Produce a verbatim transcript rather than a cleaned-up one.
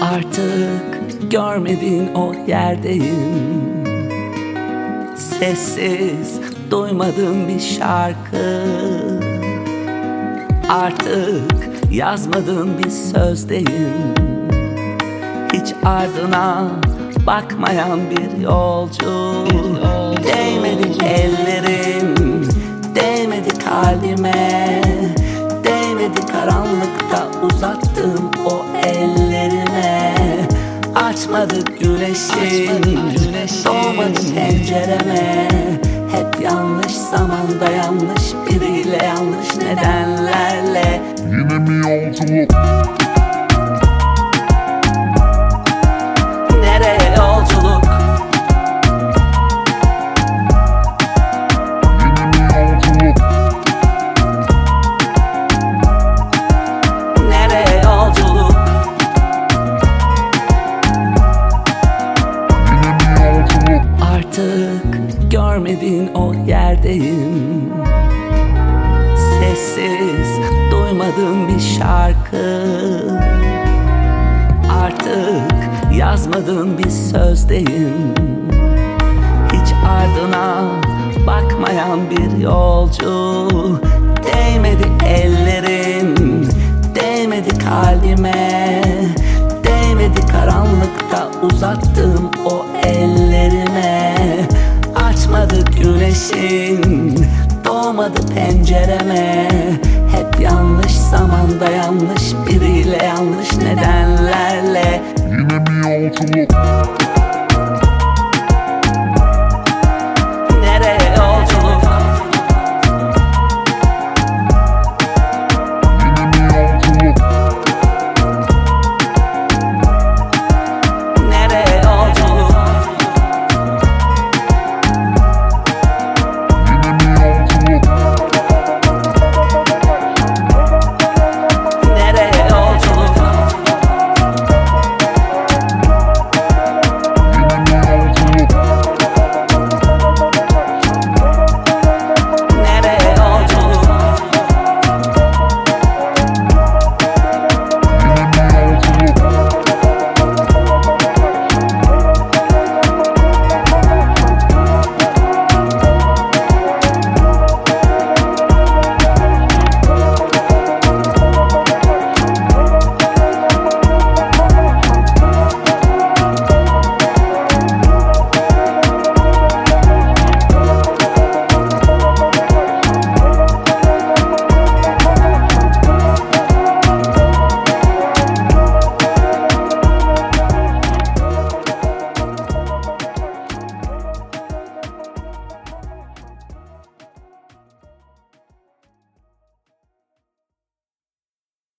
Artık görmediğin o yerdeyim. Sessiz duymadığım bir şarkı. Artık yazmadığım bir sözdeyim. Hiç ardına bakmayan bir yolcu. Değmedi ellerim, değmedi kalbime, değmedi karanlıkta uzattığım o ellerime. Açmadı güneşin, doğmadı pencereme. Hep yanlış zamanda, yanlış biriyle, yanlış nedenlerle. Yine mi yolculuk? Nereye yolculuk? Yine mi yolculuk? Nereye yolculuk? Yine mi yolculuk? Artık görmediğin o yerdeyim. Sessiz duymadığım bir şarkı. Artık yazmadığım bir sözdeyim. Hiç ardına bakmayan bir yolcu. Değmedi ellerim, değmedi kalbime, değmedi karanlıkta uzattığım o ellerime. Açmadı güneşin, doğmadı pencereme. Hep yanlış zamanda, yanlış biriyle, yanlış nedenlerle. Yine mi yolculuk?